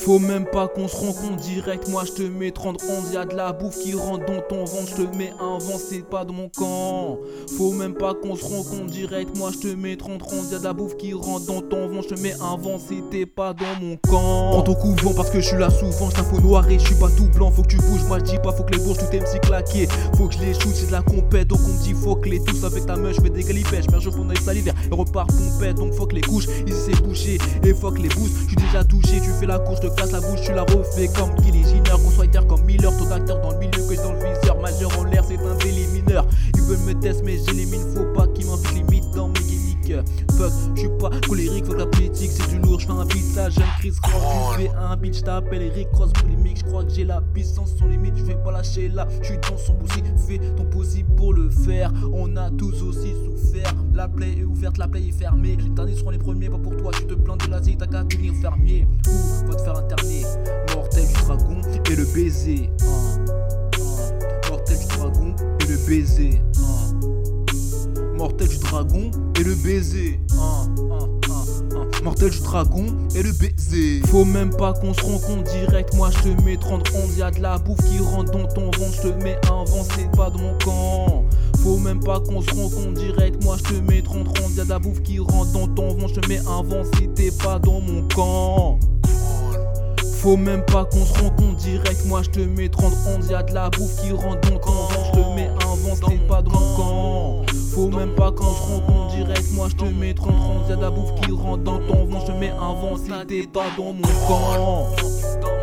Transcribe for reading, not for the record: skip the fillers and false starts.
Faut même pas qu'on se rencontre direct, moi je te mets 30 11, y'a de la bouffe qui rentre dans ton ventre, je te mets un vent, c'est pas de mon camp. Faut même pas qu'on se rencontre direct, moi je te mets 30 11, y'a de la bouffe qui rentre dans ton ventre, je te mets un vent, c'était pas dans mon camp. Prends ton couvent parce que je suis là souvent, je t'info noir et je suis pas tout blanc, faut que tu bouges, moi je dis pas, faut que les bourges tout MC claqué, faut que je les shoot, c'est de la compète, donc on me dit faut que les tous avec ta meuf, je fais des galipettes, je merge au fond d'un salivaire, et repart pompette, donc faut que les couches, ici c'est bouché, et faut que les boosts, je suis déjà touché, tu fais la course, je te casse la bouche, tu la refais comme Gilly Ginner, qu'on soit terre comme Miller, ton acteur dans le milieu que dans le viseur, majeur en l'air, c'est un délit mineur, ils veulent me tester mais j'élimine, faut pas qu'ils m'invitent limite dans mes gimmicks. Fuck, je suis pas colérique, fuck la politique, c'est du lourd, je fais un beat, ça j'aime Chris Cross, tu fais un beat, je t'appelle Eric Cross polémique, je crois que j'ai la puissance sans limite, je vais pas lâcher là, je suis dans son boussi, fais ton possible pour le faire, on a tous aussi souffert, la play est ouverte, la play est fermée, les derniers seront les premiers, pas pour toi, tu te plains de l'Asie, t'as qu'à devenir fermier, ou va te faire interner, mortel du dragon et le baiser, mortel du dragon et le baiser, mortel du dragon et le baiser, mortel du dragon et le baiser. Faut même pas qu'on se rencontre direct, moi je te mets 30 11, y'a de la bouffe qui rentre dans ton ventre, je te mets un vent, c'est pas de mon camp. Faut même pas qu'on se rencontre direct, moi je te mets 30 11, y'a de la bouffe qui rentre dans ton ventre, je te mets un vent, si t'es pas dans mon camp. Faut même pas qu'on se rencontre direct, moi je te mets 30 11, y'a de la bouffe qui rentre dans ton ventre, je te mets un vent, c'est pas dans mon camp. Faut même pas qu'on se rencontre direct, moi je te mets 30 11, y'a de la bouffe qui rentre dans ton ventre, je te mets un vent, si t'es pas dans mon camp.